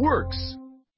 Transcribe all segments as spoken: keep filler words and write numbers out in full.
works.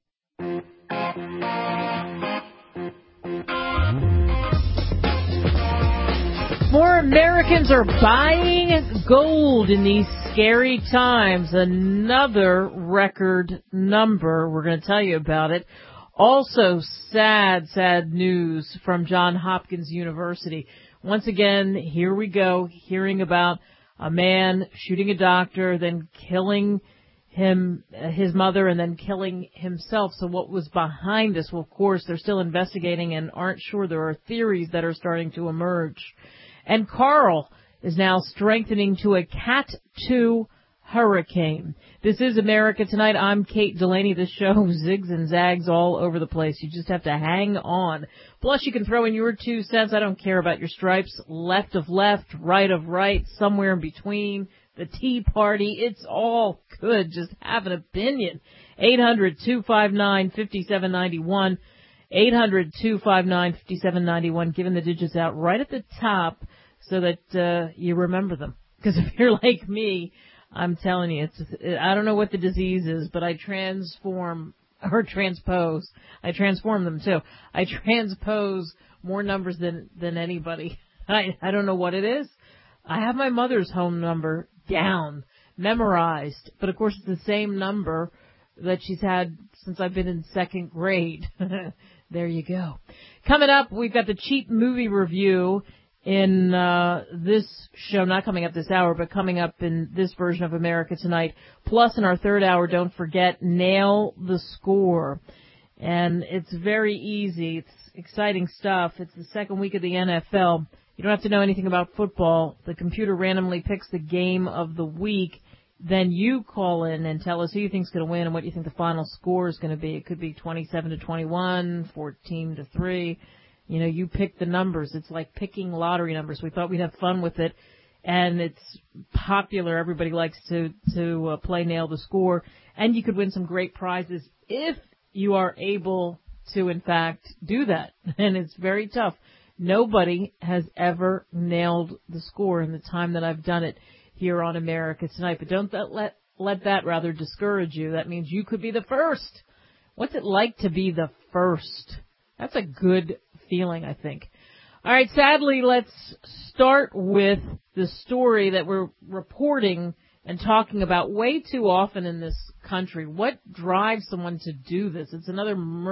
More Americans are buying gold in these scary times. Another record number. We're going to tell you about it. Also, sad, sad news from Johns Hopkins University. Once again, here we go, hearing about a man shooting a doctor, then killing him, his mother, and then killing himself. So what was behind this? Well, of course, they're still investigating and aren't sure. There are theories that are starting to emerge. And Carl is now strengthening to a Cat two hurricane. This is America Tonight. I'm Kate Delaney. This show zigs and zags all over the place. You just have to hang on. Plus, you can throw in your two cents. I don't care about your stripes. Left of left, right of right, somewhere in between. The Tea Party. It's all good. Just have an opinion. eight hundred, two five nine, five seven nine one. eight hundred, two five nine, five seven nine one. Giving the digits out right at the top so that uh, you remember them. Because if you're like me, I'm telling you, it's I don't know what the disease is, but I transform or transpose. I transform them too. I transpose more numbers than than anybody. I I don't know what it is. I have my mother's home number down, memorized, but of course it's the same number that she's had since I've been in second grade. There you go. Coming up, we've got the cheap movie review in uh this show, not coming up this hour, but coming up in this version of America Tonight. Plus, in our third hour, don't forget, Nail the Score. And it's very easy. It's exciting stuff. It's the second week of the N F L. You don't have to know anything about football. The computer randomly picks the game of the week. Then you call in and tell us who you think is going to win and what you think the final score is going to be. It could be twenty-seven to twenty-one, fourteen to three. You know, you pick the numbers. It's like picking lottery numbers. We thought we'd have fun with it, and it's popular. Everybody likes to, to uh, play Nail the Score, and you could win some great prizes if you are able to, in fact, do that. And it's very tough. Nobody has ever nailed the score in the time that I've done it here on America Tonight. But don't that let, let that rather discourage you. That means you could be the first. What's it like to be the first? That's a good feeling, I think. All right, sadly, let's start with the story that we're reporting and talking about way too often in this country. What drives someone to do this? It's another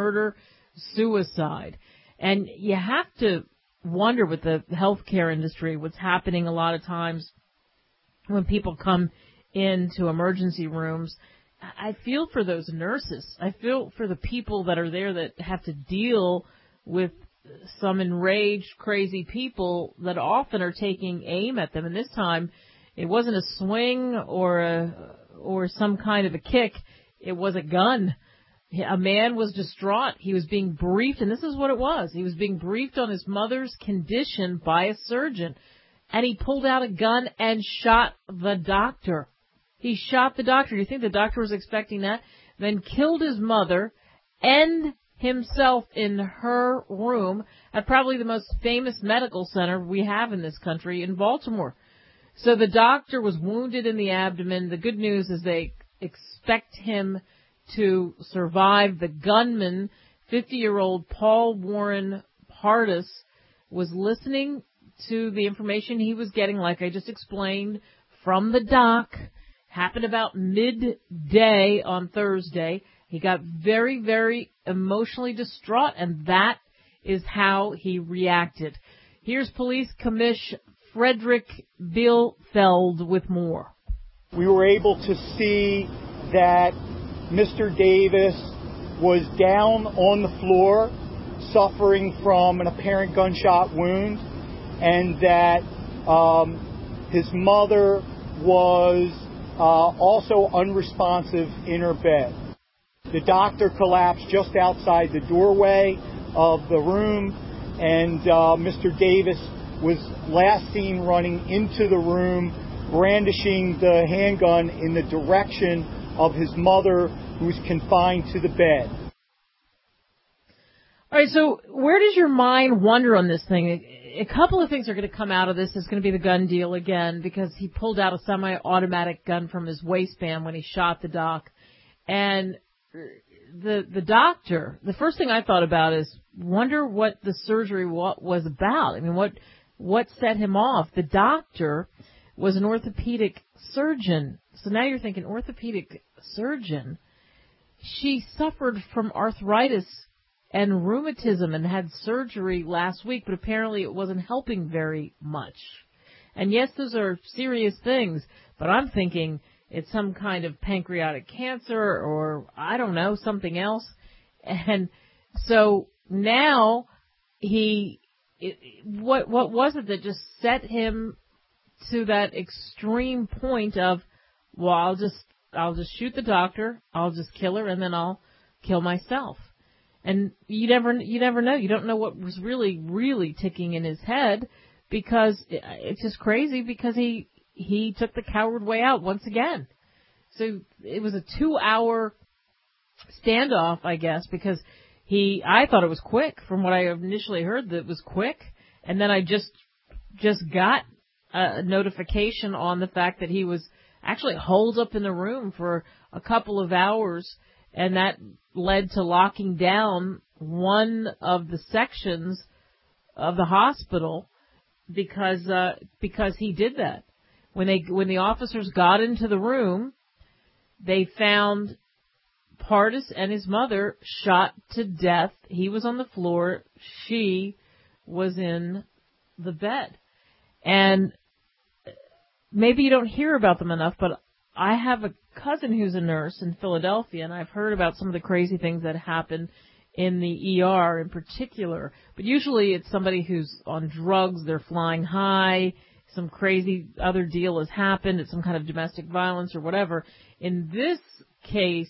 murder-suicide. And you have to wonder with the healthcare industry what's happening a lot of times when people come into emergency rooms. I feel for those nurses. I feel for the people that are there that have to deal with some enraged, crazy people that often are taking aim at them. And this time, it wasn't a swing or a, or some kind of a kick. It was a gun. A man was distraught. He was being briefed, and this is what it was. He was being briefed on his mother's condition by a surgeon, and he pulled out a gun and shot the doctor. He shot the doctor. Do you think the doctor was expecting that? Then killed his mother and himself in her room at probably the most famous medical center we have in this country in Baltimore. So the doctor was wounded in the abdomen. The good news is they expect him to survive. The gunman, fifty-year-old Paul Warren Pardis, was listening to the information he was getting, like I just explained, from the doc. Happened about midday on Thursday. He got very, very emotionally distraught, and that is how he reacted. Here's Police Commish Frederick Bielfeld with more. We were able to see that Mister Davis was down on the floor, suffering from an apparent gunshot wound, and that um, his mother was uh, also unresponsive in her bed. The doctor collapsed just outside the doorway of the room, and uh, Mister Davis was last seen running into the room, brandishing the handgun in the direction of his mother, who was confined to the bed. All right, so where does your mind wander on this thing? A couple of things are going to come out of this. It's going to be the gun deal again, because he pulled out a semi-automatic gun from his waistband when he shot the doc. And the, the doctor, the first thing I thought about is wonder what the surgery wa- was about. I mean, what what set him off? The doctor was an orthopedic surgeon. So now you're thinking, orthopedic surgeon? She suffered from arthritis and rheumatism and had surgery last week, but apparently it wasn't helping very much. And yes, those are serious things, but I'm thinking it's some kind of pancreatic cancer or, I don't know, something else. And so now he, it, what what was it that just set him to that extreme point of, well, I'll just, I'll just shoot the doctor, I'll just kill her, and then I'll kill myself. And you never, you never know. You don't know what was really, really ticking in his head, because it's just crazy because he, he took the coward way out once again. So it was a two hour standoff, I guess, because he, I thought it was quick from what I initially heard, that it was quick. And then I just, just got a notification on the fact that he was actually holed up in the room for a couple of hours, and that led to locking down one of the sections of the hospital because uh, because he did that. When they when the officers got into the room, they found Pardis and his mother shot to death. He was on the floor. She was in the bed. And maybe you don't hear about them enough, but I have a cousin who's a nurse in Philadelphia, and I've heard about some of the crazy things that happen in the E R in particular. But usually it's somebody who's on drugs, they're flying high, some crazy other deal has happened, it's some kind of domestic violence or whatever. In this case,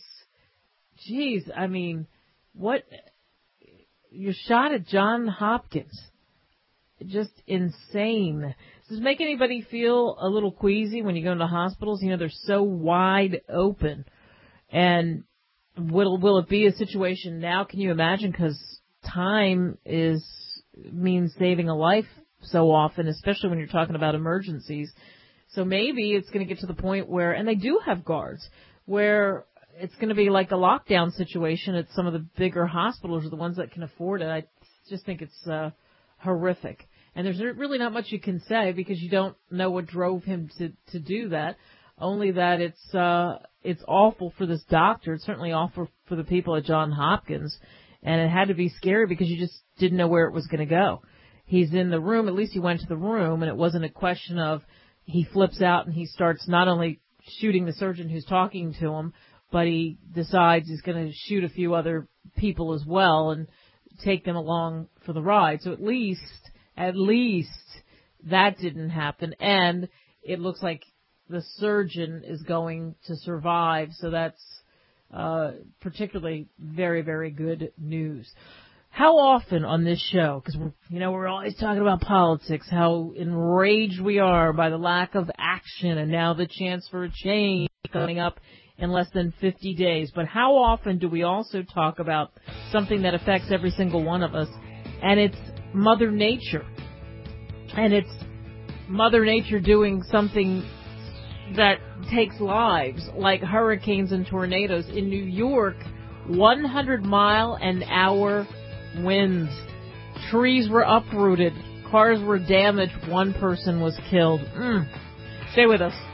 geez, I mean, what, you're shot at Johns Hopkins. Just insane. Does this make anybody feel a little queasy when you go into hospitals? You know, they're so wide open. And will will it be a situation now? Can you imagine? Because time is means saving a life so often, especially when you're talking about emergencies. So maybe it's going to get to the point where, and they do have guards, where it's going to be like a lockdown situation at some of the bigger hospitals, or the ones that can afford it. I just think it's uh, horrific. And there's really not much you can say because you don't know what drove him to, to do that. Only that it's uh, it's awful for this doctor. It's certainly awful for the people at Johns Hopkins. And it had to be scary because you just didn't know where it was going to go. He's in the room. At least he went to the room, and it wasn't a question of he flips out and he starts not only shooting the surgeon who's talking to him, but he decides he's going to shoot a few other people as well and take them along for the ride. So at least... At least that didn't happen, and it looks like the surgeon is going to survive, so that's uh, particularly very, very good news. How often on this show, because you know we're always talking about politics, how enraged we are by the lack of action, and now the chance for a change coming up in less than fifty days, but how often do we also talk about something that affects every single one of us, and it's Mother Nature. And it's Mother Nature doing something that takes lives, like hurricanes and tornadoes. In New York, one hundred mile an hour winds. Trees were uprooted. Cars were damaged. One person was killed. Mm. Stay with us.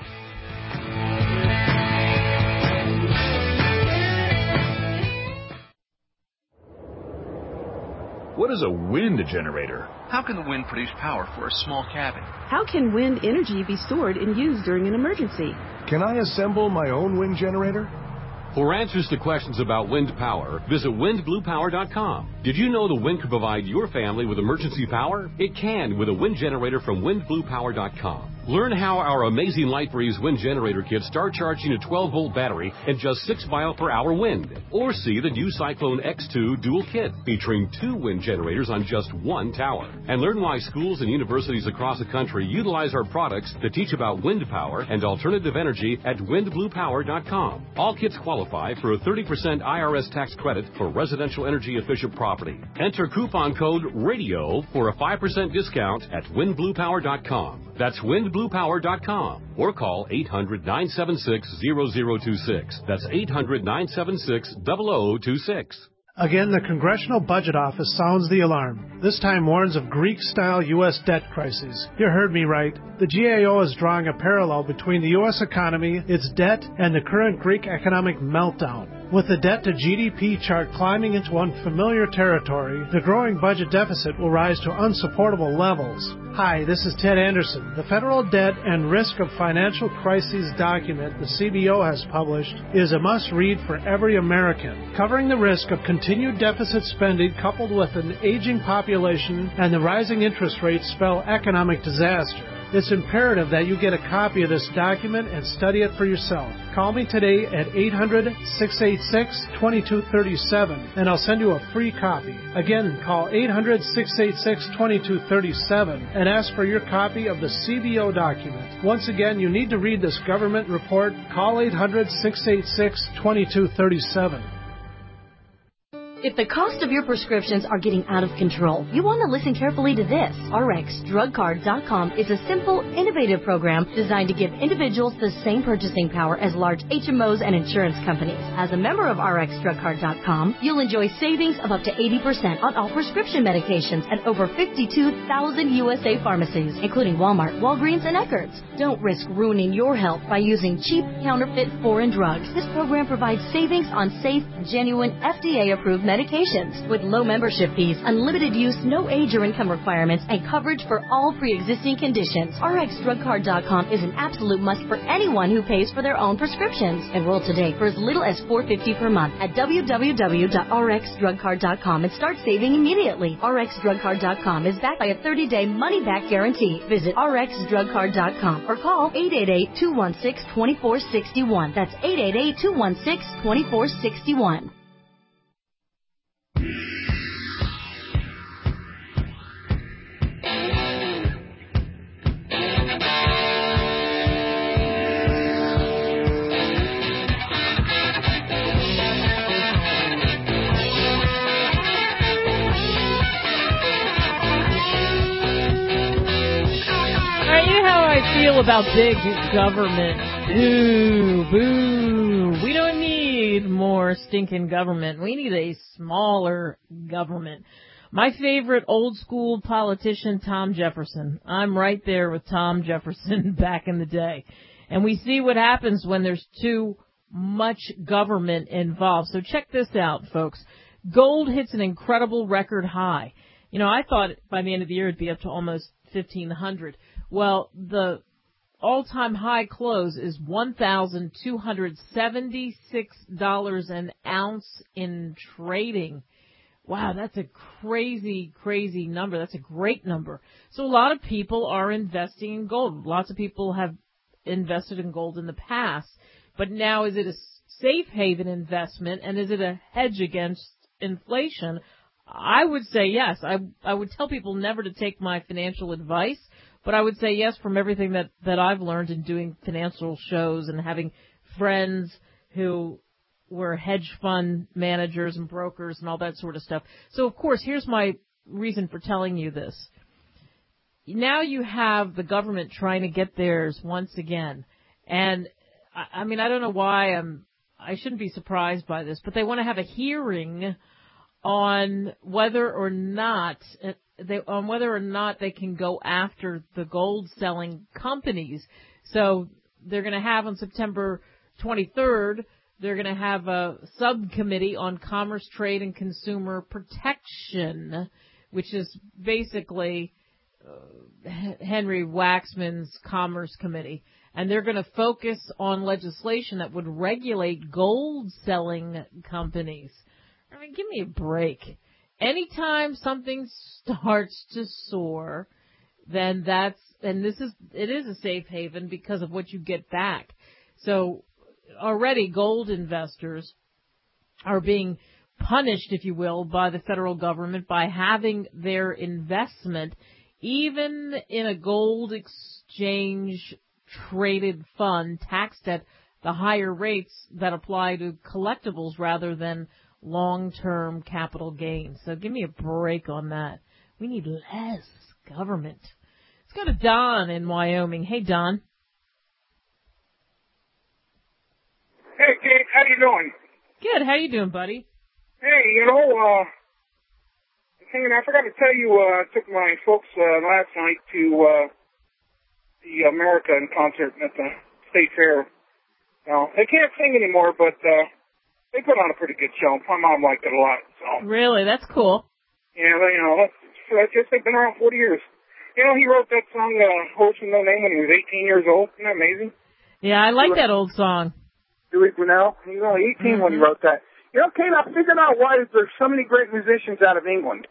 What is a wind generator? How can the wind produce power for a small cabin? How can wind energy be stored and used during an emergency? Can I assemble my own wind generator? For answers to questions about wind power, visit wind blue power dot com. Did you know the wind can provide your family with emergency power? It can with a wind generator from wind blue power dot com. Learn how our amazing LightBreeze wind generator kits start charging a twelve volt battery and just six mile per hour wind. Or see the new Cyclone X two dual kit featuring two wind generators on just one tower. And learn why schools and universities across the country utilize our products to teach about wind power and alternative energy at wind blue power dot com. All kits qualify for a thirty percent I R S tax credit for residential energy efficient property. Enter coupon code RADIO for a five percent discount at wind blue power dot com. That's wind blue power dot com or call eight hundred, nine seven six, zero zero two six. That's eight hundred, nine seven six, zero zero two six. Again, the Congressional Budget Office sounds the alarm. This time warns of Greek-style U S debt crises. You heard me right. The G A O is drawing a parallel between the U S economy, its debt, and the current Greek economic meltdown. With the debt-to-G D P chart climbing into unfamiliar territory, the growing budget deficit will rise to unsupportable levels. Hi, this is Ted Anderson. The Federal Debt and Risk of Financial Crises document the C B O has published is a must-read for every American, covering the risk of continued deficit spending coupled with an aging population and the rising interest rates spell economic disaster. It's imperative that you get a copy of this document and study it for yourself. Call me today at eight hundred, six eight six, two two three seven and I'll send you a free copy. Again, call eight hundred, six eight six, two two three seven and ask for your copy of the C B O document. Once again, you need to read this government report. Call eight hundred, six eight six, two two three seven. If the cost of your prescriptions are getting out of control, you want to listen carefully to this. R X drug card dot com is a simple, innovative program designed to give individuals the same purchasing power as large H M Os and insurance companies. As a member of R X drug card dot com, you'll enjoy savings of up to eighty percent on all prescription medications at over fifty-two thousand U S A pharmacies, including Walmart, Walgreens, and Eckerd's. Don't risk ruining your health by using cheap, counterfeit, foreign drugs. This program provides savings on safe, genuine, F D A-approved medications with low membership fees, unlimited use, no age or income requirements, and coverage for all pre-existing conditions. R X drug card dot com is an absolute must for anyone who pays for their own prescriptions. Enroll today for as little as four dollars and fifty cents per month at w w w dot r x drug card dot com and start saving immediately. R X drug card dot com is backed by a thirty-day money-back guarantee. Visit R X drug card dot com or call eight eight eight, two one six, two four six one. That's eight eight eight, two one six, two four six one. Feel about big government. Boo, boo. We don't need more stinking government. We need a smaller government. My favorite old school politician, Tom Jefferson. I'm right there with Tom Jefferson back in the day. And we see what happens when there's too much government involved. So check this out, folks. Gold hits an incredible record high. You know, I thought by the end of the year it'd be up to almost fifteen hundred. Well, the all-time high close is one thousand two hundred seventy-six dollars an ounce in trading. Wow, that's a crazy, crazy number. That's a great number. So a lot of people are investing in gold. Lots of people have invested in gold in the past. But now, is it a safe haven investment, and is it a hedge against inflation? I would say yes. I I would tell people never to take my financial advice, but I would say yes from everything that, that I've learned in doing financial shows and having friends who were hedge fund managers and brokers and all that sort of stuff. So, of course, here's my reason for telling you this. Now you have the government trying to get theirs once again. And, I, I mean, I don't know why I'm, I shouldn't be surprised by this, but they want to have a hearing on whether or not they on whether or not they can go after the gold selling companies. So they're going to have on September twenty-third, they're going to have a subcommittee on commerce, trade, and consumer protection, which is basically uh, Henry Waxman's Commerce Committee. And they're going to focus on legislation that would regulate gold selling companies. I mean, give me a break. Anytime something starts to soar, then that's, and this is, it is a safe haven because of what you get back. So already gold investors are being punished, if you will, by the federal government by having their investment, even in a gold exchange traded fund, taxed at the higher rates that apply to collectibles rather than long-term capital gains. So give me a break on that. We need less government. Let's go to Don in Wyoming. Hey, Don. Hey, Kate, how you doing? Good. How you doing, buddy? Hey, you know, uh, hanging, I forgot to tell you, uh, I took my folks, uh, last night to, uh, the American concert at the State Fair. Now, they can't sing anymore, but, uh, they put on a pretty good show. My mom liked it a lot, so. Really? That's cool. Yeah, they, you know, that's, that's just, they've been around forty years. You know, he wrote that song, uh, Horse with No Name when he was eighteen years old. Isn't that amazing? Yeah, I like that old song. Dewey Brunel. He was only eighteen mm-hmm. when he wrote that. You know, Kate, I figured out why there's so many great musicians out of England.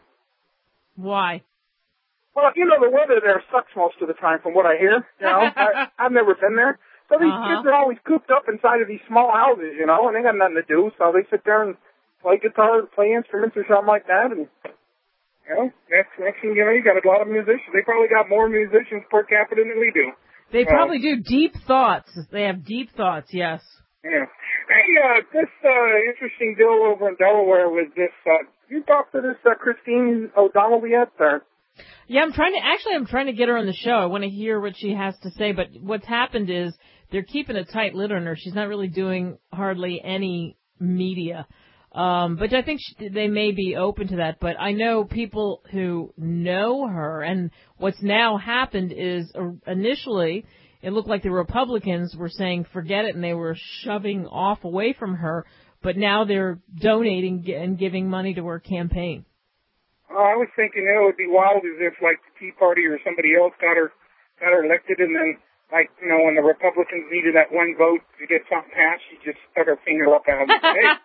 Why? Well, you know, the weather there sucks most of the time from what I hear. You know, I, I've never been there. So these uh-huh. kids are always cooped up inside of these small houses, you know, and they got nothing to do. So they sit there and play guitar, play instruments or something like that. And, you know, next, next thing you know, you got a lot of musicians. They probably got more musicians per capita than we do. They probably uh, do deep thoughts. They have deep thoughts, yes. Yeah. Hey, uh, this, uh, interesting deal over in Delaware with this, uh, you talked to this, uh, Christine O'Donnell yet, or? Yeah, I'm trying to, actually I'm trying to get her on the show. I want to hear what she has to say, but what's happened is they're keeping a tight lid on her. She's not really doing hardly any media. Um, but I think she, they may be open to that, but I know people who know her, and what's now happened is uh, initially, it looked like the Republicans were saying forget it, and they were shoving off away from her. But now they're donating and giving money to her campaign. Uh, I was thinking, you know, it would be wild as if, like, the Tea Party or somebody else got her got her elected, and then, like, you know, when the Republicans needed that one vote to get something passed, she just stuck her finger up at them.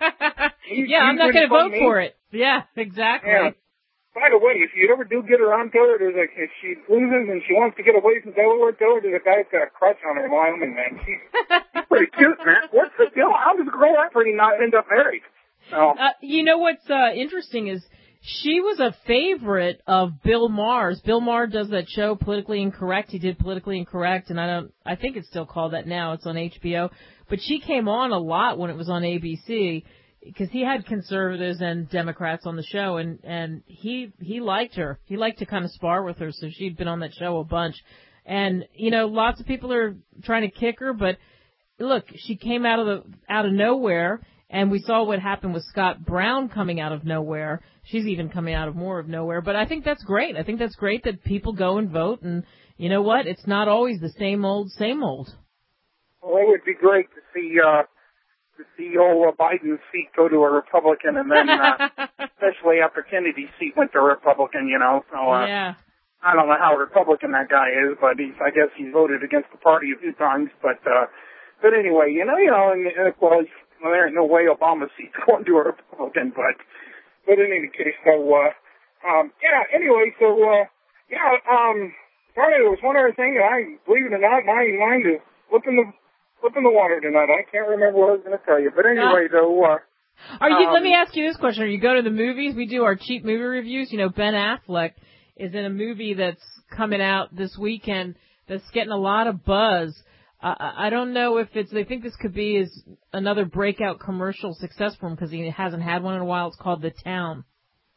Hey, you, yeah, you I'm not going to vote me? for it. Yeah, exactly. Yeah. By the way, if you ever do get her on, tell her there's like, if she loses and she wants to get away from Delaware, tell her there's a guy who's got a crush on her in Wyoming, man. She's, she's pretty cute, man. What's the deal? How does a girl that pretty not end up married? So. Uh, you know what's uh, interesting is she was a favorite of Bill Maher's. Bill Maher does that show, Politically Incorrect. He did Politically Incorrect, and I don't, I think it's still called that now. It's on H B O. But she came on a lot when it was on A B C. Because he had conservatives and Democrats on the show, and, and he he liked her. He liked to kind of spar with her, so she'd been on that show a bunch. And, you know, lots of people are trying to kick her, but look, she came out of the out of nowhere, and we saw what happened with Scott Brown coming out of nowhere. She's even coming out of more of nowhere. But I think that's great. I think that's great that people go and vote, and you know what? It's not always the same old, same old. Well, it would be great to see... Uh to see old Biden's seat go to a Republican, and then, uh, especially after Kennedy's seat went to a Republican, you know. So, uh, yeah. I don't know how Republican that guy is, but he's, I guess he's voted against the party a few times. But, uh, but anyway, you know, you know, and, and well, well, there ain't no way Obama's seat's going to a Republican, but, but in any case, so, uh, um, yeah, anyway, so, uh, yeah, um, sorry, there was one other thing, I, believe it or not, my mind is flipping the, Flip in the water tonight. I can't remember what I was going to tell you. But anyway, though... Uh, Are you, um, let me ask you this question. Are you go to the movies? We do our cheap movie reviews. You know, Ben Affleck is in a movie that's coming out this weekend that's getting a lot of buzz. Uh, I don't know if it's... They think this could be his another breakout commercial success for him because he hasn't had one in a while. It's called The Town.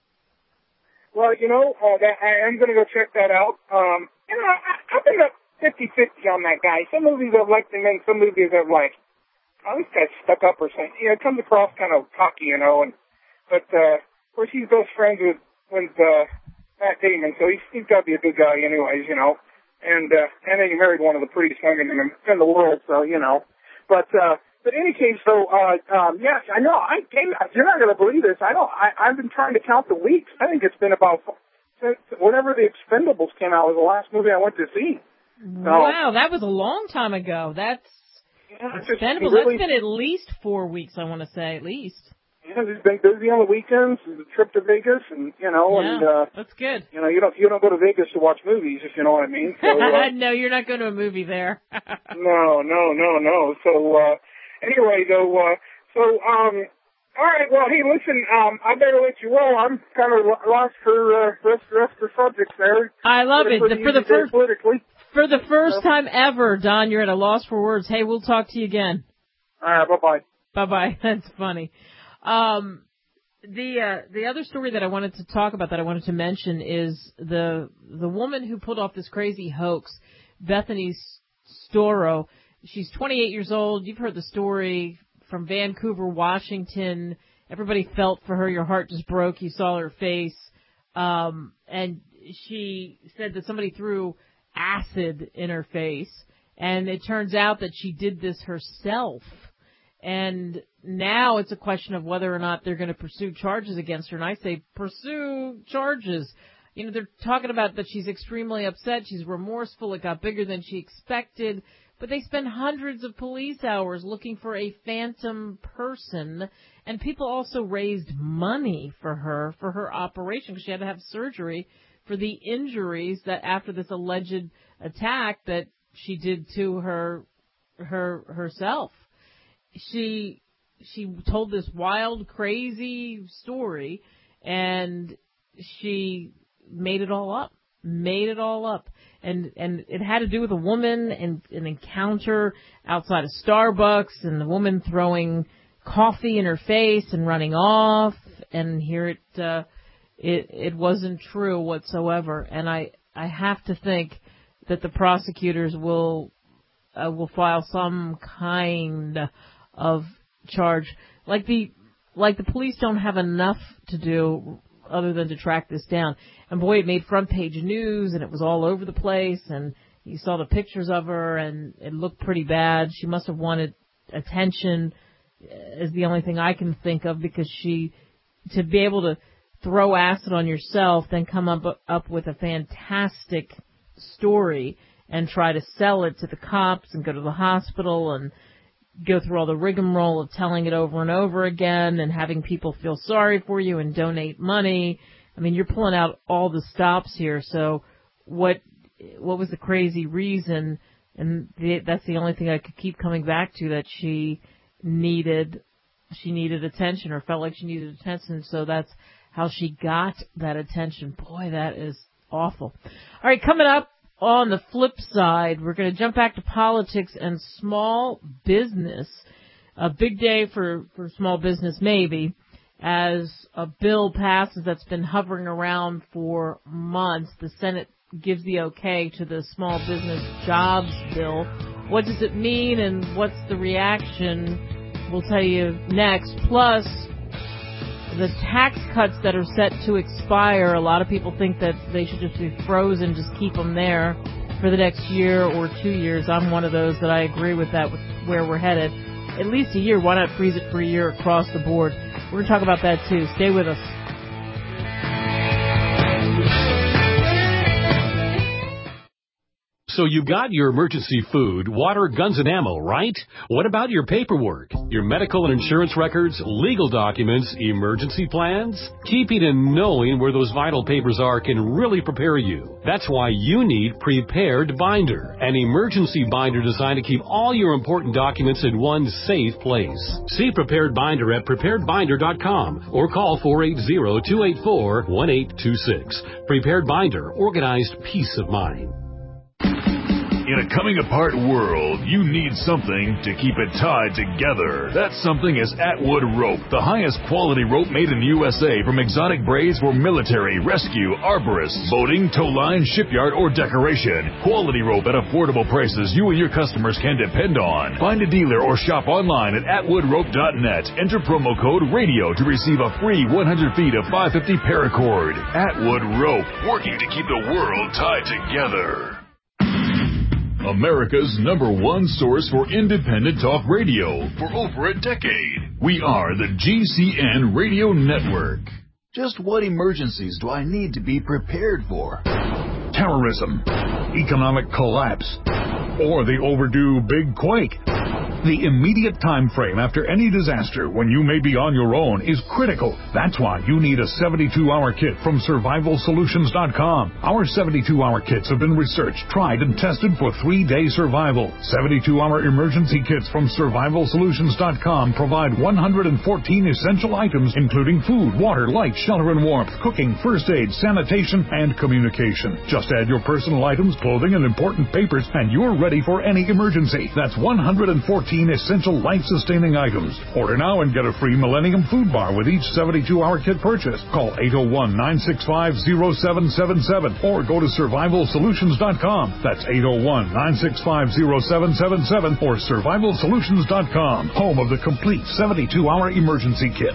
Well, you know, uh, that, I am going to go check that out. Um, you know, I, I've been... A, fifty-fifty on that guy. Some movies I've liked him in, some movies I've like, oh, this guy's stuck up or something. You know, it comes across kind of cocky, you know, and, but, uh, of course he's best friends with, with, uh, Matt Damon, so he's, he's got to be a good guy anyways, you know, and, uh, and then he married one of the prettiest women in the, in the world, so, you know, but, uh, but in any case, so, uh, um, yes, I know, I came, you're not going to believe this, I don't, I, I've been trying to count the weeks. I think it's been about, since, whenever The Expendables came out was the last movie I went to see. So, wow, that was a long time ago. That's yeah, Expendables. Really, that's been at least four weeks, I want to say, at least. Yeah, he's been busy on the weekends. There's a trip to Vegas, and you know, yeah, and uh, that's good. You know, you don't you don't go to Vegas to watch movies, if you know what I mean. So, uh, no, you're not going to a movie there. no, no, no, no. So uh, anyway, though, uh, so um. All right, well, hey, listen, um, I better let you roll. I'm kind of lost for uh, rest, rest of the subjects there. I love it. The, for the first politically. For the first time ever, Don, you're at a loss for words. Hey, we'll talk to you again. All right, bye-bye. Bye-bye. That's funny. Um, The uh, the other story that I wanted to talk about, that I wanted to mention, is the the woman who pulled off this crazy hoax, Bethany Storrow. She's twenty-eight years old. You've heard the story from Vancouver, Washington. Everybody felt for her. Your heart just broke. You saw her face. Um, and she said that somebody threw acid in her face. And it turns out that she did this herself. And now it's a question of whether or not they're going to pursue charges against her. And I say pursue charges. You know, they're talking about that she's extremely upset. She's remorseful. It got bigger than she expected. But they spend hundreds of police hours looking for a phantom person. And people also raised money for her, for her operation, because she had to have surgery for the injuries that after this alleged attack that she did to her, her, herself. She, she told this wild, crazy story, and she made it all up, made it all up. And, and it had to do with a woman and an encounter outside of Starbucks, and the woman throwing coffee in her face and running off. And here it, uh, it, it wasn't true whatsoever. And I, I have to think that the prosecutors will, uh, will file some kind of charge. Like the, like the police don't have enough to do other than to track this down. And boy, it made front page news, and it was all over the place, and you saw the pictures of her, and it looked pretty bad. She must have wanted attention, is the only thing I can think of, because she, to be able to throw acid on yourself, then come up, up with a fantastic story and try to sell it to the cops and go to the hospital and go through all the rigmarole of telling it over and over again and having people feel sorry for you and donate money. I mean, you're pulling out all the stops here. So what what was the crazy reason? And the, that's the only thing I could keep coming back to, that she needed she needed attention, or felt like she needed attention. So that's how she got that attention. Boy, that is awful. All right, coming up on the flip side, we're going to jump back to politics and small business. A big day for, for small business, maybe, as a bill passes that's been hovering around for months. The Senate gives the okay to the small business jobs bill. What does it mean, and what's the reaction? We'll tell you next. Plus, the tax cuts that are set to expire, a lot of people think that they should just be frozen, just keep them there for the next year or two years. I'm one of those that I agree with that, with where we're headed. At least a year. Why not freeze it for a year across the board? We're going to talk about that too. Stay with us. So you got your emergency food, water, guns, and ammo, right? What about your paperwork, your medical and insurance records, legal documents, emergency plans? Keeping and knowing where those vital papers are can really prepare you. That's why you need Prepared Binder, an emergency binder designed to keep all your important documents in one safe place. See Prepared Binder at prepared binder dot com or call four eight zero, two eight four, one eight two six. Prepared Binder, organized peace of mind. In a coming-apart world, you need something to keep it tied together. That something is Atwood Rope, the highest quality rope made in the U S A, from exotic braids for military, rescue, arborists, boating, tow line, shipyard, or decoration. Quality rope at affordable prices you and your customers can depend on. Find a dealer or shop online at atwood rope dot net. Enter promo code RADIO to receive a free one hundred feet of five fifty paracord. Atwood Rope, working to keep the world tied together. America's number one source for independent talk radio for over a decade. We are the G C N Radio Network. Just what emergencies do I need to be prepared for? Terrorism, economic collapse, or the overdue big quake. The immediate time frame after any disaster, when you may be on your own, is critical. That's why you need a seventy-two hour kit from survival solutions dot com. Our seventy-two hour kits have been researched, tried, and tested for three day survival. seventy-two hour emergency kits from survival solutions dot com provide one hundred fourteen essential items, including food, water, light, shelter and warmth, cooking, first aid, sanitation, and communication. Just add your personal items, clothing, and important papers, and you're ready for any emergency. That's one hundred fourteen fourteen essential life-sustaining items. Order now and get a free Millennium Food Bar with each seventy-two hour kit purchase. Call eight oh one, nine six five, oh seven seven seven or go to survival solutions dot com. That's eight oh one, nine six five, oh seven seven seven or survival solutions dot com. Home of the complete seventy-two hour emergency kit.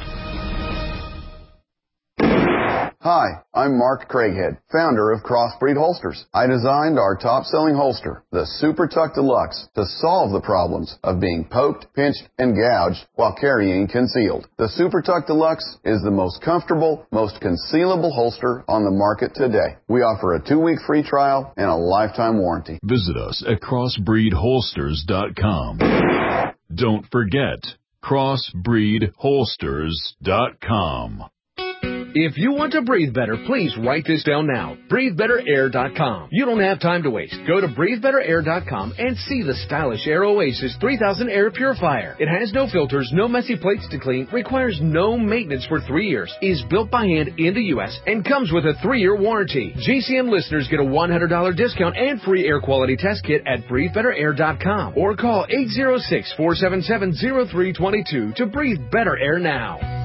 Hi, I'm Mark Craighead, founder of Crossbreed Holsters. I designed our top-selling holster, the Super Tuck Deluxe, to solve the problems of being poked, pinched, and gouged while carrying concealed. The Super Tuck Deluxe is the most comfortable, most concealable holster on the market today. We offer a two-week free trial and a lifetime warranty. Visit us at crossbreed holsters dot com. Don't forget, crossbreed holsters dot com. If you want to breathe better, please write this down now. breathe better air dot com. You don't have time to waste. Go to breathe better air dot com and see the stylish Air Oasis three thousand Air Purifier. It has no filters, no messy plates to clean, requires no maintenance for three years, is built by hand in the U S, and comes with a three-year warranty. G C M listeners get a one hundred dollars discount and free air quality test kit at breathe better air dot com or call eight oh six, four seven seven, oh three two two to breathe better air now.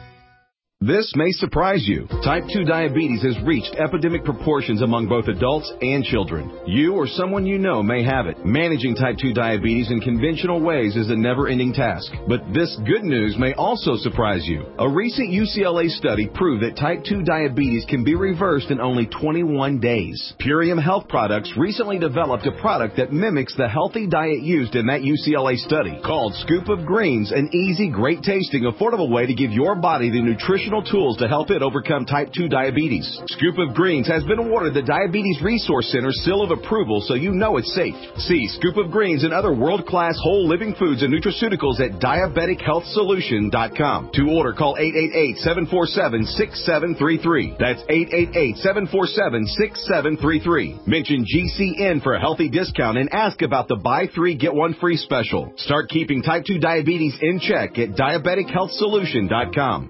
This may surprise you. Type two diabetes has reached epidemic proportions among both adults and children. You or someone you know may have it. Managing type two diabetes in conventional ways is a never-ending task. But this good news may also surprise you. A recent U C L A study proved that type two diabetes can be reversed in only twenty-one days. Purium Health Products recently developed a product that mimics the healthy diet used in that U C L A study, called Scoop of Greens, an easy, great-tasting, affordable way to give your body the nutritional tools to help it overcome type two diabetes. Scoop of Greens has been awarded the Diabetes Resource Center seal of approval, so you know it's safe. See Scoop of Greens and other world-class whole living foods and nutraceuticals at diabetic health solution dot com. To order, call eight eight eight, seven four seven, six seven three three. That's eight eight eight, seven four seven, six seven three three. Mention G C N for a healthy discount and ask about the buy three, get one free special. Start keeping type two diabetes in check at diabetic health solution dot com.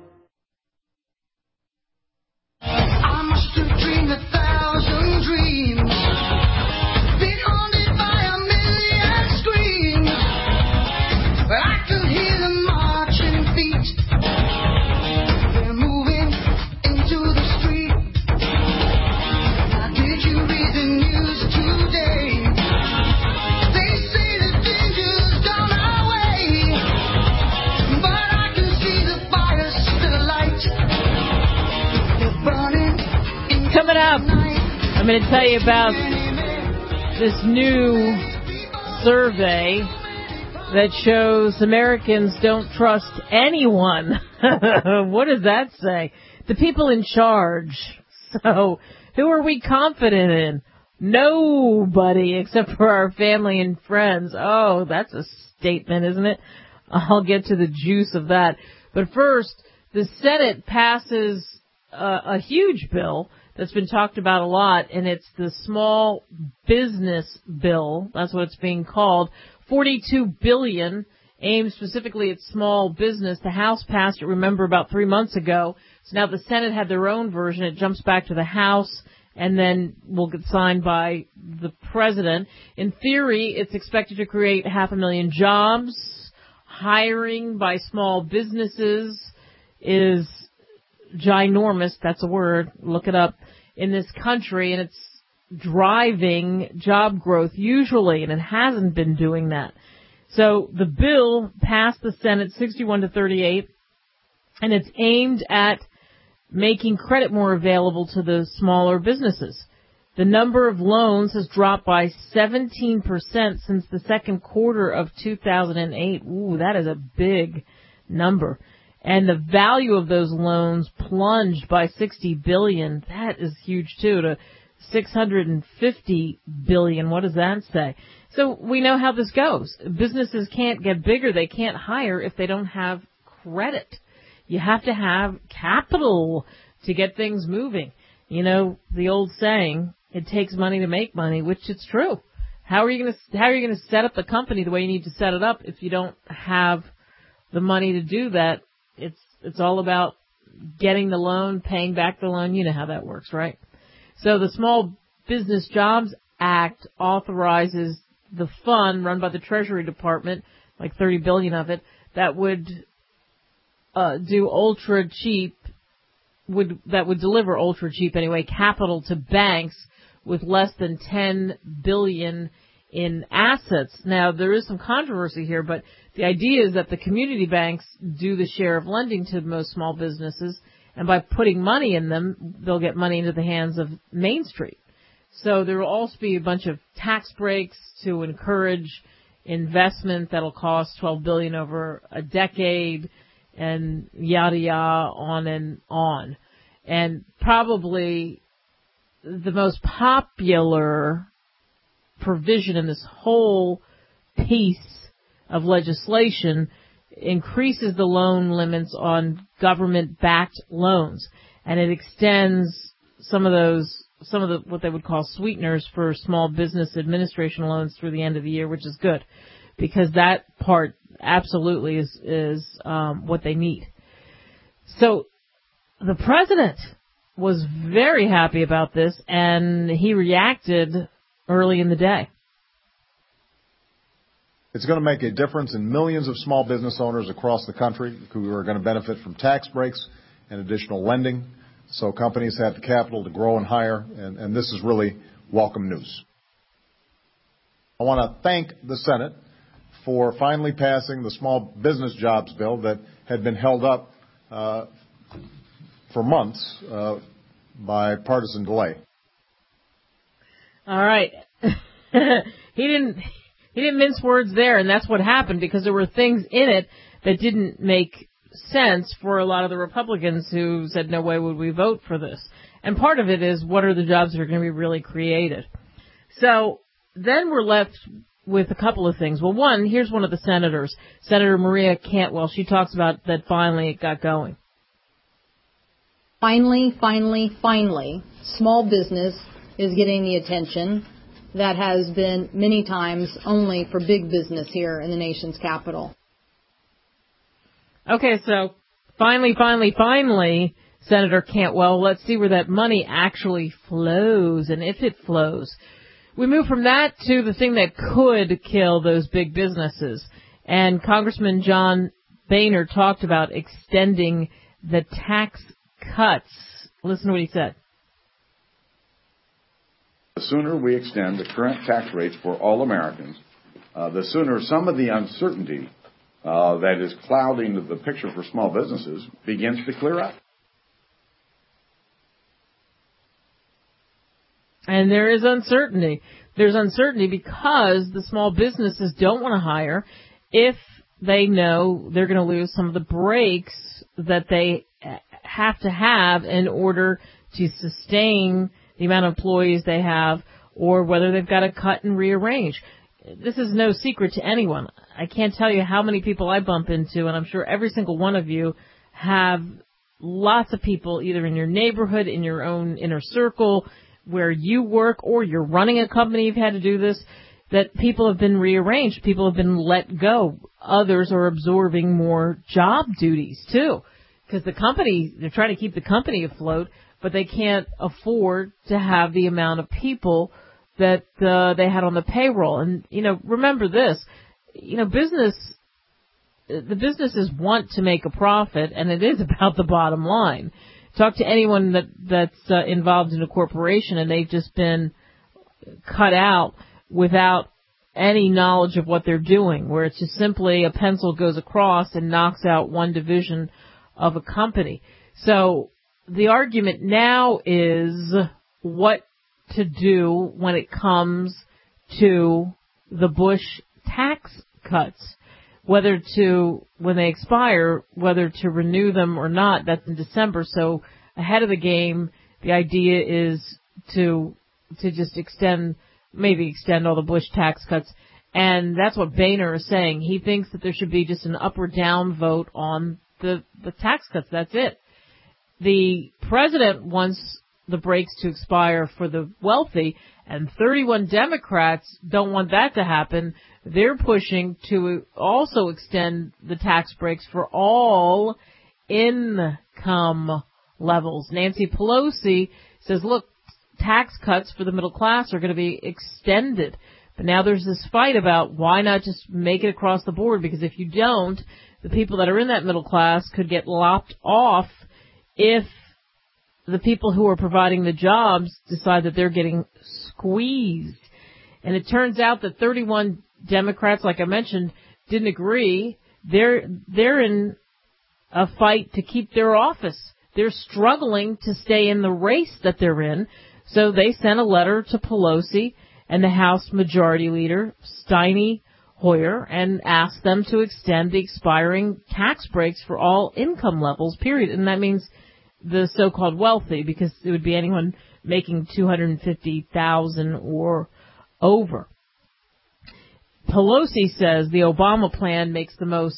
I must have dreamed a thousand dreams, been haunted by a million screams, but I could hear them marching feet, they're moving into the street. Now did you read the news today? They say the danger's gone our way, but I can see the fire still alight. Coming up, I'm going to tell you about this new survey that shows Americans don't trust anyone. What does that say? The people in charge. So, who are we confident in? Nobody except for our family and friends. Oh, that's a statement, isn't it? I'll get to the juice of that. But first, the Senate passes a, a huge bill that's been talked about a lot, and it's the small business bill. That's what it's being called. forty-two billion dollars aimed specifically at small business. The House passed it, remember, about three months ago. So now the Senate had their own version. It jumps back to the House and then will get signed by the president. In theory, it's expected to create half a million jobs. Hiring by small businesses is ginormous, that's a word, look it up, in this country, and it's driving job growth usually, and it hasn't been doing that. So the bill passed the Senate sixty-one to thirty-eight, and it's aimed at making credit more available to the smaller businesses. The number of loans has dropped by seventeen percent since the second quarter of two thousand eight. Ooh, that is a big number. And the value of those loans plunged by sixty billion dollars. That is huge, too, to six hundred fifty billion dollars. What does that say? So we know how this goes. Businesses can't get bigger. They can't hire if they don't have credit. You have to have capital to get things moving. You know, the old saying, it takes money to make money, which it's true. How are you going to, how are you going to set up the company the way you need to set it up if you don't have the money to do that? It's it's all about getting the loan, paying back the loan. You know how that works, right? So the Small Business Jobs Act authorizes the fund run by the Treasury Department like thirty billion of it, that would uh, do ultra cheap, would that would deliver ultra cheap anyway capital to banks with less than ten billion in assets. Now there is some controversy here, but the idea is that the community banks do the share of lending to most small businesses, and by putting money in them, they'll get money into the hands of Main Street. So there will also be a bunch of tax breaks to encourage investment that'll cost twelve billion dollars over a decade, and yada yada, on and on. And probably the most popular provision in this whole piece of legislation increases the loan limits on government-backed loans, and it extends some of those, some of the what they would call sweeteners for small business administration loans through the end of the year, which is good, because that part absolutely is is um, what they need. So the president was very happy about this, and he reacted early in the day. It's going to make a difference in millions of small business owners across the country who are going to benefit from tax breaks and additional lending. So companies have the capital to grow and hire, and, and this is really welcome news. I want to thank the Senate for finally passing the small business jobs bill that had been held up uh, for months uh, by partisan delay. All right. he didn't he didn't mince words there, and that's what happened, because there were things in it that didn't make sense for a lot of the Republicans who said, no way would we vote for this. And part of it is, what are the jobs that are going to be really created? So then we're left with a couple of things. Well, one, here's one of the senators, Senator Maria Cantwell. She talks about that finally it got going. Finally, finally, finally, small business is getting the attention that has been many times only for big business here in the nation's capital. Okay, so finally, finally, finally, Senator Cantwell, let's see where that money actually flows, and if it flows. We move from that to the thing that could kill those big businesses. And Congressman John Boehner talked about extending the tax cuts. Listen to what he said. The sooner we extend the current tax rates for all Americans, uh, the sooner some of the uncertainty uh, that is clouding the picture for small businesses begins to clear up. And there is uncertainty. There's uncertainty because the small businesses don't want to hire if they know they're going to lose some of the breaks that they have to have in order to sustain the amount of employees they have, or whether they've got to cut and rearrange. This is no secret to anyone. I can't tell you how many people I bump into, and I'm sure every single one of you have lots of people either in your neighborhood, in your own inner circle, where you work, or you're running a company, you've had to do this, that people have been rearranged. People have been let go. Others are absorbing more job duties, too, because the company, they're trying to keep the company afloat, but they can't afford to have the amount of people that uh, they had on the payroll. And, you know, remember this, you know, business, the businesses want to make a profit, and it is about the bottom line. Talk to anyone that that's uh, involved in a corporation, and they've just been cut out without any knowledge of what they're doing, where it's just simply a pencil goes across and knocks out one division of a company. So the argument now is what to do when it comes to the Bush tax cuts, whether to, when they expire, whether to renew them or not. That's in December. So ahead of the game, the idea is to to just extend, maybe extend all the Bush tax cuts. And that's what Boehner is saying. He thinks that there should be just an up or down vote on the, the tax cuts. That's it. The president wants the breaks to expire for the wealthy, and thirty-one Democrats don't want that to happen. They're pushing to also extend the tax breaks for all income levels. Nancy Pelosi says, look, tax cuts for the middle class are going to be extended. But now there's this fight about why not just make it across the board, because if you don't, the people that are in that middle class could get lopped off if the people who are providing the jobs decide that they're getting squeezed. And it turns out that thirty-one Democrats, like I mentioned, didn't agree. They're, they're in a fight to keep their office. They're struggling to stay in the race that they're in. So they sent a letter to Pelosi and the House Majority Leader, Steny Hoyer, and asked them to extend the expiring tax breaks for all income levels, period. And that means the so-called wealthy, because it would be anyone making two hundred fifty thousand dollars or over. Pelosi says the Obama plan makes the most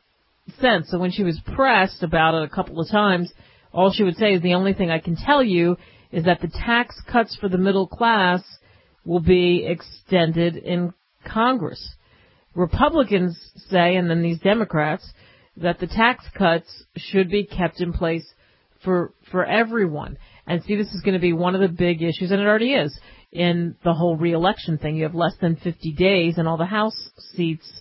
sense. So when she was pressed about it a couple of times, all she would say is, the only thing I can tell you is that the tax cuts for the middle class will be extended in Congress. Republicans say, and then these Democrats, that the tax cuts should be kept in place for for everyone. And see, this is going to be one of the big issues, and it already is, in the whole re-election thing. You have less than fifty days, and all the House seats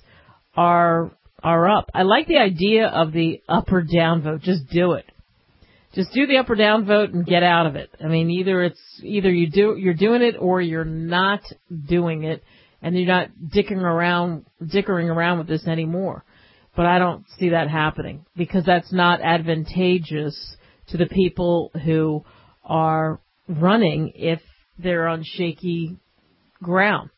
are are up. I like the idea of the up or down vote. Just do it. Just do the up or down vote and get out of it. I mean, either it's either you do you're doing it or you're not doing it, and you're not dicking around dickering around with this anymore. But I don't see that happening, because that's not advantageous to the people who are running if they're on shaky ground.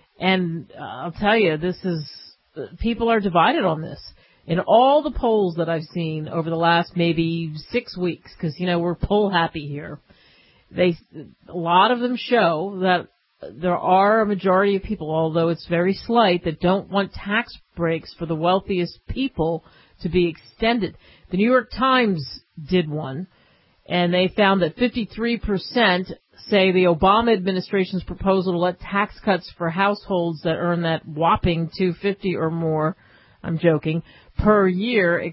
And uh, I'll tell you, this is people are divided on this. In all the polls that I've seen over the last maybe six weeks, because, you know, we're poll happy here, they a lot of them show that there are a majority of people, although it's very slight, that don't want tax breaks for the wealthiest people to be extended. The New York Times did one, and they found that fifty-three percent say the Obama administration's proposal to let tax cuts for households that earn that whopping two hundred fifty dollars or more, I'm joking, per year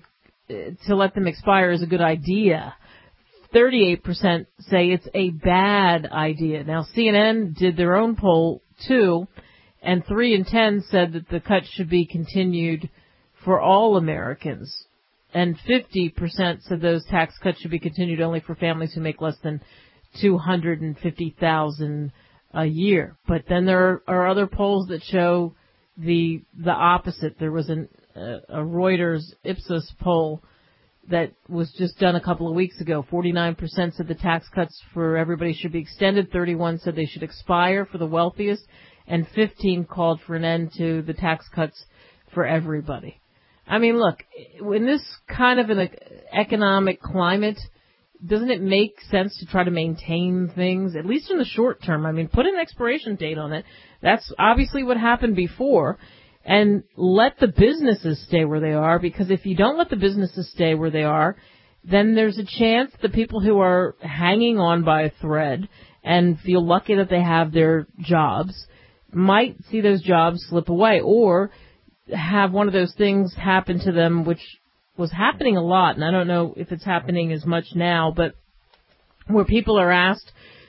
to let them expire is a good idea. thirty-eight percent say it's a bad idea. Now, C N N did their own poll, too, and three in ten said that the cut should be continued for all Americans. And fifty percent said those tax cuts should be continued only for families who make less than two hundred fifty thousand dollars a year. But then there are other polls that show the the opposite. There was an, uh, a Reuters Ipsos poll that was just done a couple of weeks ago. forty-nine percent said the tax cuts for everybody should be extended. thirty-one said they should expire for the wealthiest. And fifteen called for an end to the tax cuts for everybody. I mean, look, in this kind of an economic climate, doesn't it make sense to try to maintain things, at least in the short term? I mean, put an expiration date on it. That's obviously what happened before. And let the businesses stay where they are, because if you don't let the businesses stay where they are, then there's a chance the people who are hanging on by a thread and feel lucky that they have their jobs might see those jobs slip away, or have one of those things happen to them, which was happening a lot, and I don't know if it's happening as much now, but where people are asked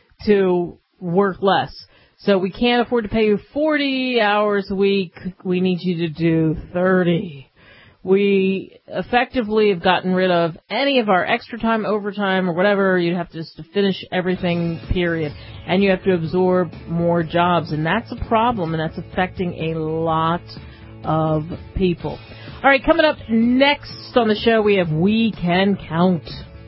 to work less. So we can't afford to pay you forty hours a week. We need you to do thirty. We effectively have gotten rid of any of our extra time, overtime, or whatever. You have to just finish everything, period. And you have to absorb more jobs. And that's a problem, and that's affecting a lot of people. All right, coming up next on the show, we have We Can Count.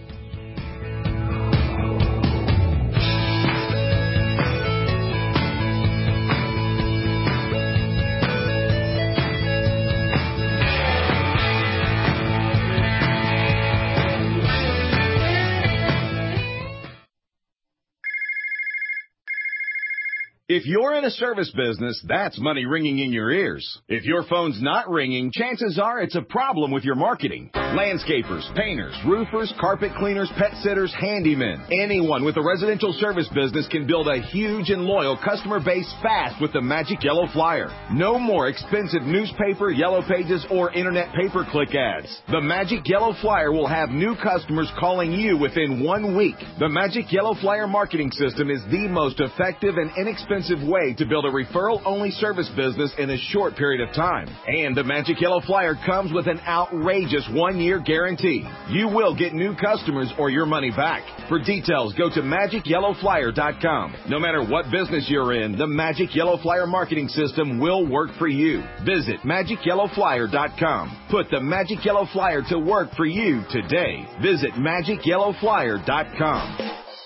If you're in a service business, that's money ringing in your ears. If your phone's not ringing, chances are it's a problem with your marketing. Landscapers, painters, roofers, carpet cleaners, pet sitters, handymen. Anyone with a residential service business can build a huge and loyal customer base fast with the Magic Yellow Flyer. No more expensive newspaper, yellow pages, or internet pay-per-click ads. The Magic Yellow Flyer will have new customers calling you within one week. The Magic Yellow Flyer marketing system is the most effective and inexpensive inexpensive way to build a referral-only service business in a short period of time. And the Magic Yellow Flyer comes with an outrageous one-year guarantee. You will get new customers or your money back. For details, go to magic yellow flyer dot com. No matter what business you're in, the Magic Yellow Flyer marketing system will work for you. Visit magic yellow flyer dot com. Put the Magic Yellow Flyer to work for you today. Visit magic yellow flyer dot com.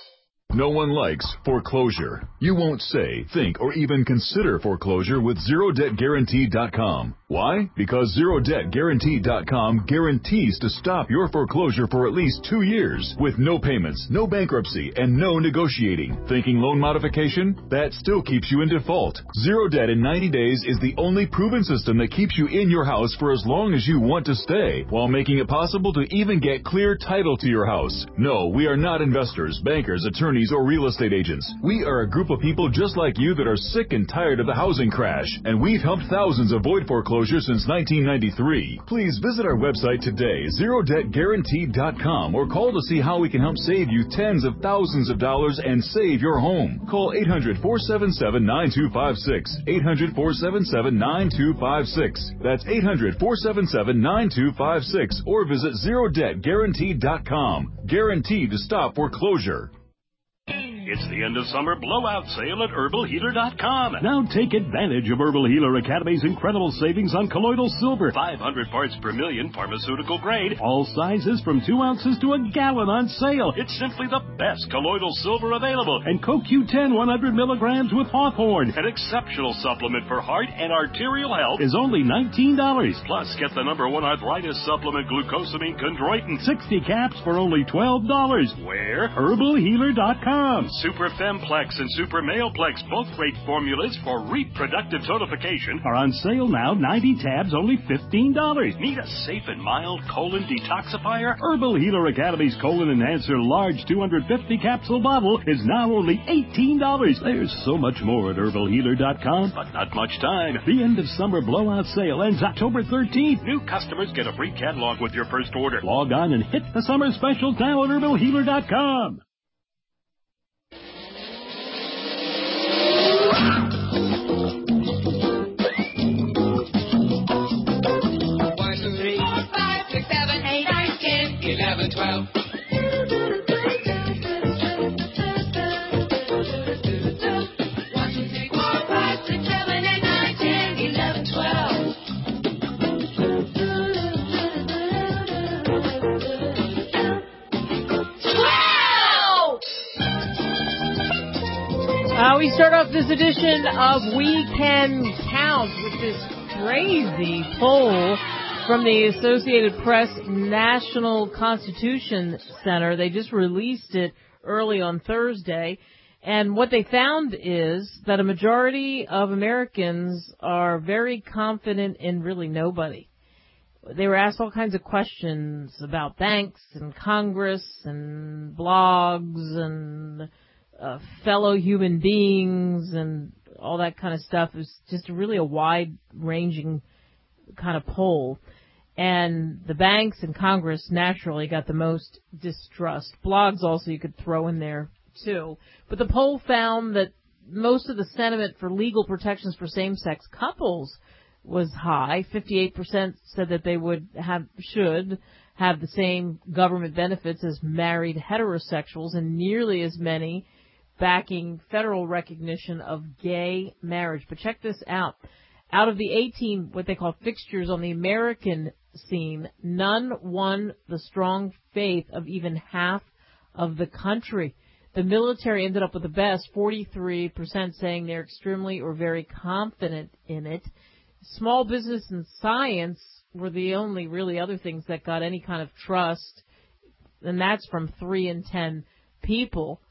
No one likes foreclosure. You won't say, think, or even consider foreclosure with zero debt guarantee dot com. Why? Because zero debt guarantee dot com guarantees to stop your foreclosure for at least two years with no payments, no bankruptcy, and no negotiating. Thinking loan modification? That still keeps you in default. Zero Debt in ninety days is the only proven system that keeps you in your house for as long as you want to stay, while making it possible to even get clear title to your house. No, we are not investors, bankers, attorneys, or real estate agents. We are a group of people just like you that are sick and tired of the housing crash, and we've helped thousands avoid foreclosure since nineteen ninety-three. Please visit our website today, zero debt guarantee dot com, or call to see how we can help save you tens of thousands of dollars and save your home. Call eight hundred, four seven seven, nine two five six, eight hundred, four seven seven, nine two five six. That's eight hundred, four seven seven, nine two five six, or visit zero debt guarantee dot com. Guaranteed to stop foreclosure. It's the end of summer blowout sale at herbal healer dot com. Now take advantage of Herbal Healer Academy's incredible savings on colloidal silver. five hundred parts per million, pharmaceutical grade. All sizes from two ounces to a gallon on sale. It's simply the best colloidal silver available. And Co Q ten one hundred milligrams with Hawthorne, an exceptional supplement for heart and arterial health, is only nineteen dollars. Plus, get the number one arthritis supplement, glucosamine chondroitin, sixty caps for only twelve dollars. Where? herbal healer dot com. Super Femplex and Super Maleplex, both great formulas for reproductive tonification, are on sale now. ninety tabs, only fifteen dollars. Need a safe and mild colon detoxifier? Herbal Healer Academy's Colon Enhancer large two hundred fifty capsule bottle is now only eighteen dollars. There's so much more at herbal healer dot com, but not much time. The end of summer blowout sale ends October thirteenth. New customers get a free catalog with your first order. Log on and hit the summer specials now at herbal healer dot com. eleven, twelve. One, two, three, four, five, six, seven, eight, nine, ten, eleven, twelve. Twelve! Uh, we start off this edition of We Can Count with this crazy poll from the Associated Press National Constitution Center. They just released it early on Thursday. And what they found is that a majority of Americans are very confident in really nobody. They were asked all kinds of questions about banks and Congress and blogs and uh, fellow human beings and all that kind of stuff. It was just really a wide-ranging kind of poll. And the banks and Congress naturally got the most distrust. Blogs also you could throw in there too. But the poll found that most of the sentiment for legal protections for same-sex couples was high. fifty-eight percent said that they would have, should have the same government benefits as married heterosexuals, and nearly as many backing federal recognition of gay marriage. But check this out. Out of the eighteen, what they call fixtures on the American scene, none won the strong faith of even half of the country. The military ended up with the best, forty-three percent saying they're extremely or very confident in it. Small business and science were the only really other things that got any kind of trust, and that's from three in ten people.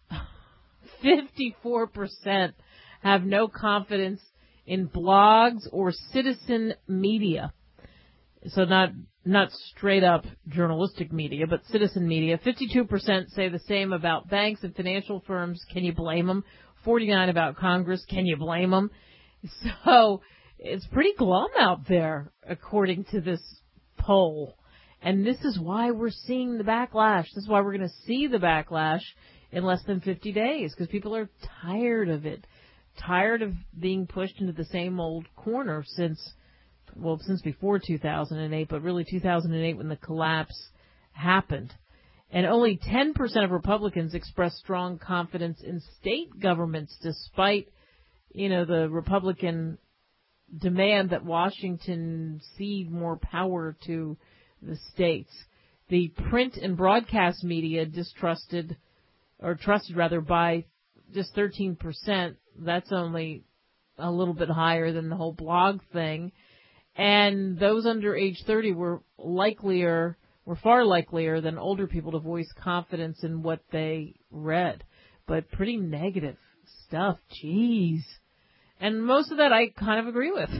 fifty-four percent have no confidence in blogs or citizen media. So not not straight up journalistic media, but citizen media. fifty-two percent say the same about banks and financial firms. Can you blame them? forty-nine about Congress. Can you blame them? So it's pretty glum out there, according to this poll. And this is why we're seeing the backlash. This is why we're going to see the backlash in less than fifty days, because people are tired of it. tired of being pushed into the same old corner since, well, since before two thousand eight, but really two thousand eight when the collapse happened. And only ten percent of Republicans expressed strong confidence in state governments, despite, you know, the Republican demand that Washington cede more power to the states. The print and broadcast media distrusted, or trusted rather, by just thirteen percent. That's only a little bit higher than the whole blog thing. And those under age thirty were likelier, were far likelier than older people to voice confidence in what they read. But pretty negative stuff, jeez. And most of that I kind of agree with.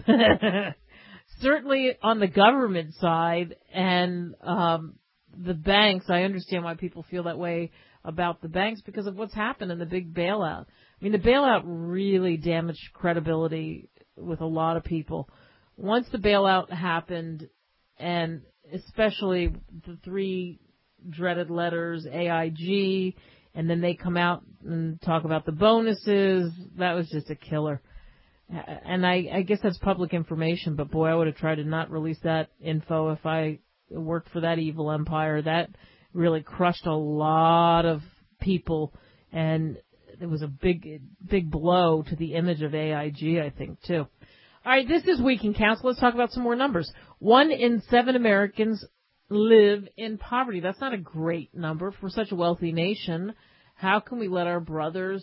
Certainly on the government side and um, the banks, I understand why people feel that way about the banks because of what's happened in the big bailout. I mean, the bailout really damaged credibility with a lot of people. Once the bailout happened, and especially the three dreaded letters, A I G, and then they come out and talk about the bonuses, that was just a killer. And I, I guess that's public information, but boy, I would have tried to not release that info if I worked for that evil empire. That really crushed a lot of people, and it was a big, big blow to the image of A I G, I think, too. All right, this is Week in Council. Let's talk about some more numbers. One in seven Americans live in poverty. That's not a great number for such a wealthy nation. How can we let our brothers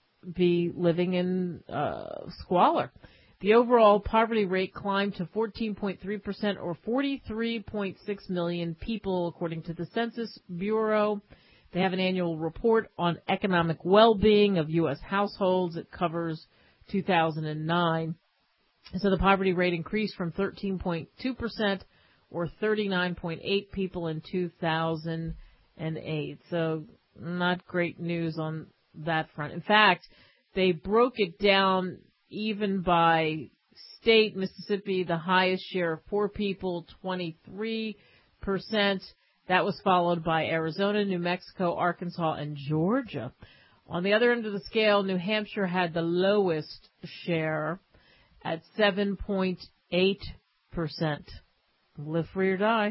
be living in uh, squalor? The overall poverty rate climbed to fourteen point three percent, or forty-three point six million people, according to the Census Bureau. They have an annual report on economic well-being of U S households. It covers two thousand nine. So the poverty rate increased from thirteen point two percent, or thirty-nine point eight people in two thousand eight. So not great news on that front. In fact, they broke it down even by state. Mississippi, the highest share of poor people, twenty-three percent. That was followed by Arizona, New Mexico, Arkansas, and Georgia. On the other end of the scale, New Hampshire had the lowest share at seven point eight percent. Live free or die.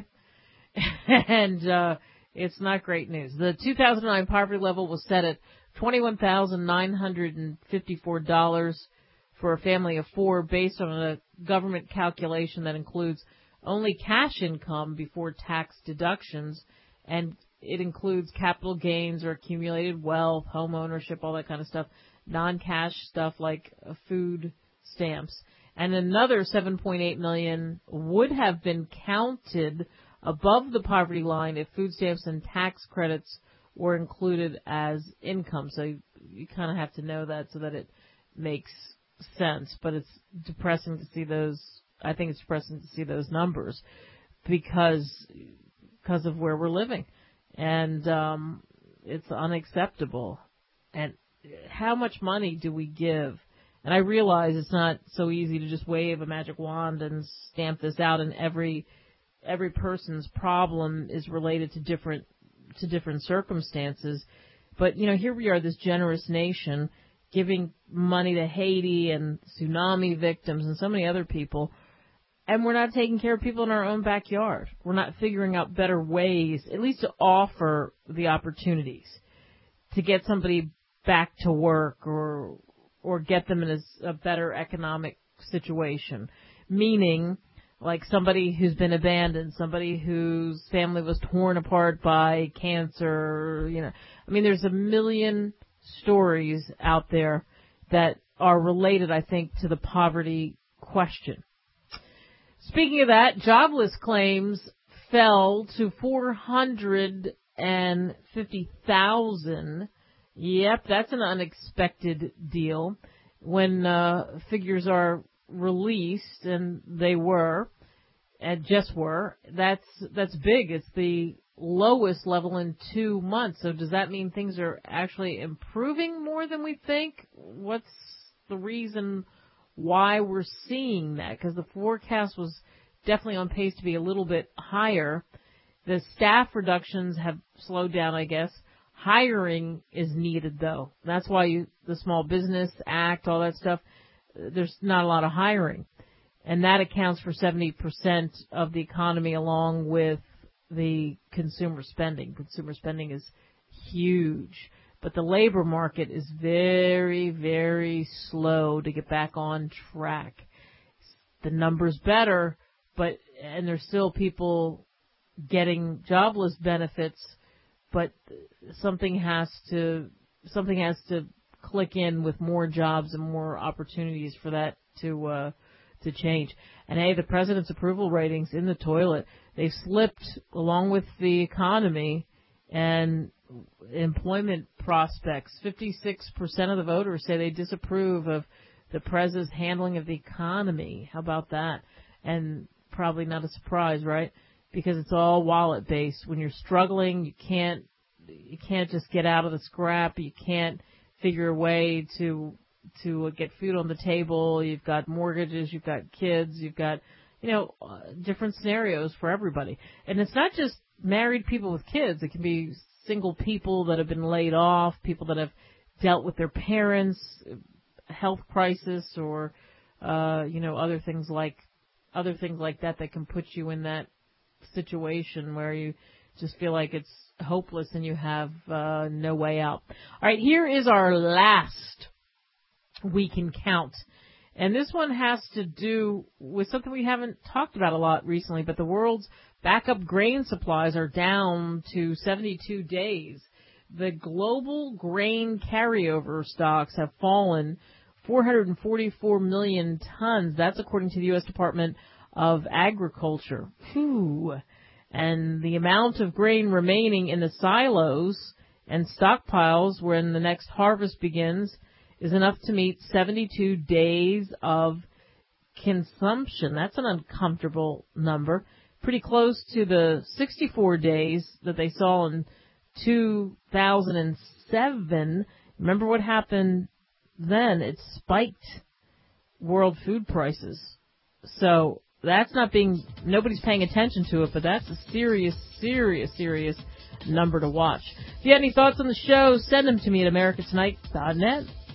and uh, it's not great news. The two thousand nine poverty level was set at twenty-one thousand nine hundred fifty-four dollars for a family of four, based on a government calculation that includes only cash income before tax deductions, and it includes capital gains or accumulated wealth, home ownership, all that kind of stuff, non-cash stuff like food stamps. And another seven point eight million would have been counted above the poverty line if food stamps and tax credits were included as income. So you, you kind of have to know that so that it makes sense. But it's depressing to see those. I think it's depressing to see those numbers because because of where we're living, and um, it's unacceptable. And how much money do we give? And I realize it's not so easy to just wave a magic wand and stamp this out, and every every person's problem is related to different to different circumstances. But, you know, here we are, this generous nation, giving money to Haiti and tsunami victims and so many other people, and we're not taking care of people in our own backyard. We're not figuring out better ways, at least to offer the opportunities to get somebody back to work or or get them in a, a better economic situation, meaning like somebody who's been abandoned, somebody whose family was torn apart by cancer. You know, I mean, there's a million stories out there that are related, I think, to the poverty question. Speaking of that, jobless claims fell to four hundred fifty thousand. Yep, that's an unexpected deal when uh, figures are released, and they were, and just were. That's that's big. It's the lowest level in two months. So does that mean things are actually improving more than we think? What's the reason why we're seeing that? Because the forecast was definitely on pace to be a little bit higher. The staff reductions have slowed down, I guess. Hiring is needed, though. That's why you, the Small Business Act, all that stuff, there's not a lot of hiring. And that accounts for seventy percent of the economy along with the consumer spending. Consumer spending is huge. But the labor market is very, very slow to get back on track. The number's better, but, and there's still people getting jobless benefits, but something has to, something has to click in with more jobs and more opportunities for that to, uh, to change. And hey, the president's approval ratings in the toilet. They've slipped along with the economy and employment prospects. fifty-six percent of the voters say they disapprove of the president's handling of the economy. How about that? And probably not a surprise, right? Because it's all wallet based. When you're struggling, you can't, you can't just get out of the scrap. You can't figure a way to, to get food on the table. You've got mortgages, you've got kids, you've got, you know, uh, different scenarios for everybody. And it's not just married people with kids. It can be single people that have been laid off, people that have dealt with their parents, health crisis, or, uh, you know, other things like, other things like that that can put you in that situation where you just feel like it's hopeless and you have, uh, no way out. All right, here is our last We Can Count. And this one has to do with something we haven't talked about a lot recently, but the world's backup grain supplies are down to seventy-two days. The global grain carryover stocks have fallen four hundred forty-four million tons. That's according to the U S Department of Agriculture. Whew. And the amount of grain remaining in the silos and stockpiles when the next harvest begins is enough to meet seventy-two days of consumption. That's an uncomfortable number. Pretty close to the sixty-four days that they saw in two thousand seven. Remember what happened then? It spiked world food prices. So that's not being, nobody's paying attention to it, but that's a serious, serious, serious number to watch. If you have any thoughts on the show, send them to me at america tonight dot net.